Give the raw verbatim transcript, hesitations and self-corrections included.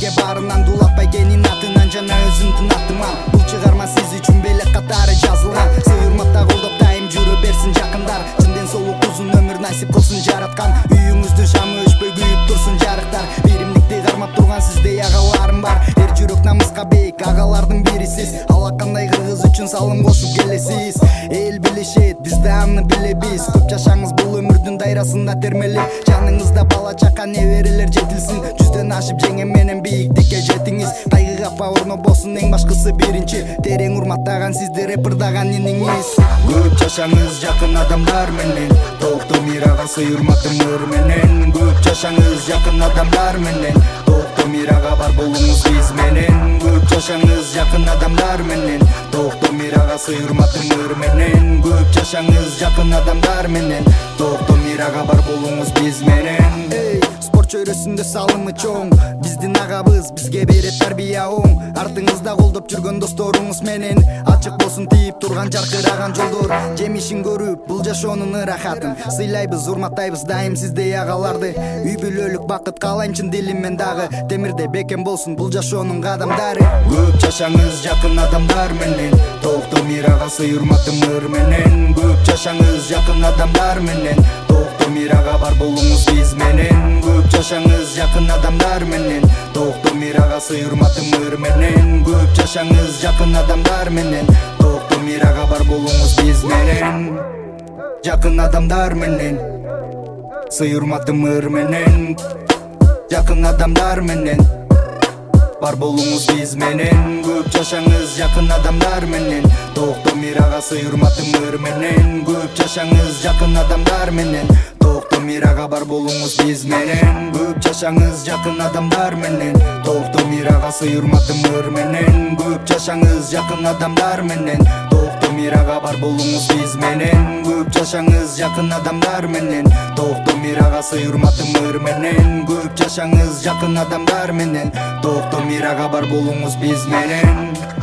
сизге баарынан дулатпай кенин атынан жана өзүм тынаттыман. Бул чыгарма сиз үчүн белек катары жазылган. Сый урматта колдоп дайым жүрө берсин жакындар. Чынден солук узун өмүр насип кылсын жараткан. Үйүңүздүн шамы өчпөй күйүп турсун жарыктар. Биримдикти кармап турган сиздей агаларым бар. Эр жүрөк намыска бейик агалардын бирисиз. Ала кандай кыргыз үчүн салым кошуп келесиз. Эл билишет, биз да аны билебиз. Көп жашаңыз бул өмүрдүн дайрасында термелип. Жаныңызда бала чака неберелер жетилсин. Жүздөн ашып жеңе менен бийиктикке жетиңиз. Кайгыга орнобосун эң башкысы биринчи. Терең урматтаган сизди репырдаган иниңиз. Көп жашаңыз жакын адамдар менен. Токтоо мирага сый урматым ыр менен. Көп жашаңыз жакын адамдар менен. Токтоо мирага бар болуңуз биз менен. Көп жашаңыз жакын адамдар менен. Токтоо мирага сый урматым ыр менен. Көп жашаңыз жакын адамдар менен. Токтоо мирага бар болуңуз биз менен. Спорт чөйрөсүндө салымы чоң. Биздин агабыз бизге берет тарбия оң. Артыңызда колдоп жүргөн досторуңуз менен. Ачык болсун тийип турган жаркыраган жолдор. Жемишин көрүп бул жашоонун ырахатын. Сыйлайбыз, урматтайбыз дайым сиздей агаларды. Үй бүлөлүк бакыт каалайм чын дилиммен дагы. Темирде бекем болсун бул жашоонун кадамдары. Көп жашаңыз жакын адамдар менен. Токтоо мирага сый урматым ыр менен. Көп жашаңыз жакын адамдар менен. Токтоо мирага бар болуңуз биз менен. Көп жашаңыз жакын адамдар менен. Токтоо мирага сый урматым ыр менен. Көп жашаңыз жакын адамдар менен. Токтоо мирага бар болуңуз биз менен. Жакын адамдар менен. Сый урматым ыр менен. Жакын адамдар менен. Бар болуңуз биз менен. Көп жашаңыз жакын адамдар менен. Токтоо мирага сый урматым ыр менен. Көп жашаңыз жакын адамдар менен. Токтоо мирага бар болуңуз биз менен. Көп жашаңыз жакын адамдар менен. Токтоо мирага сый урматым ыр менен. Көп жашаңыз жакын адамдар менен. Токтоо мирага бар болуңуз биз менен. Көп жашаңыз жакын адамдар менен. Токтоо мирага сый урматым ыр менен. Көп жашаңыз жакын адамдар менен. Токтоо мирага бар болуңуз биз менен.